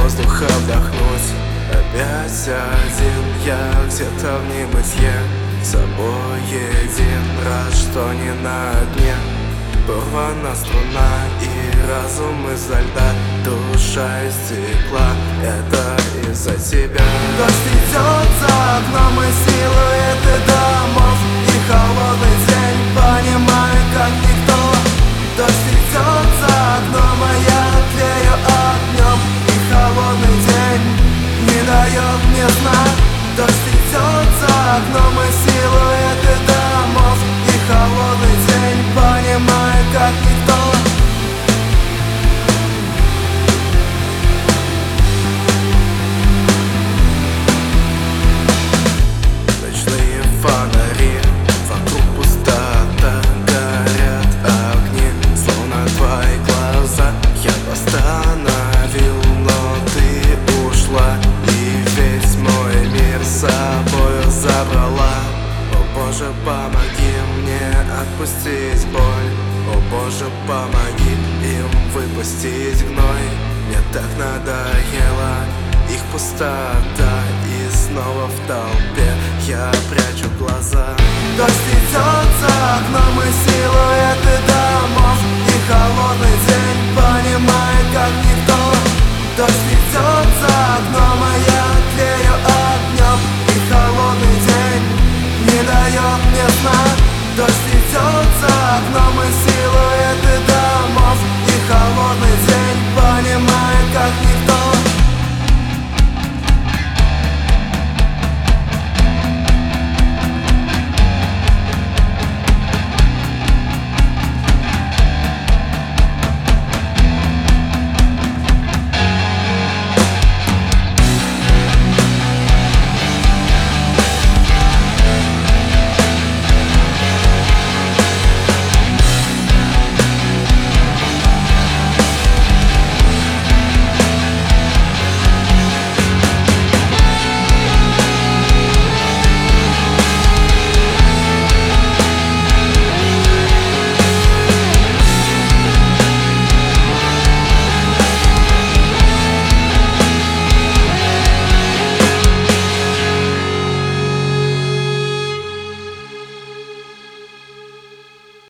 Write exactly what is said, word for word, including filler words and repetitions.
воздуха вдохнуть. Опять один я где-то в небытие, с собой един, рад, что не на дне. Порвана струна и разум изо льда, душа из стекла, это из-за тебя. Дождь идет за окном и силуэты домов, и холодный день, понимаю, как никто. Дождь идет за окном, а я тлею огнем, и холодный день не дает мне сна. Дождь идет за окном и силуэты домов, и холодный день, понимаю, как никто. Ночные фонари, вокруг пустота, горят огни, словно твои глаза. Я постановил, но ты ушла, и весь мой мир с собою забрала. О Боже, помоги мне отпустить боль, о Боже, помоги им выпустить гной. Мне так надоело их пустота, и снова в толпе я прячу глаза. Дождь идет за окном и силуэты домов, и холодный день, понимаю,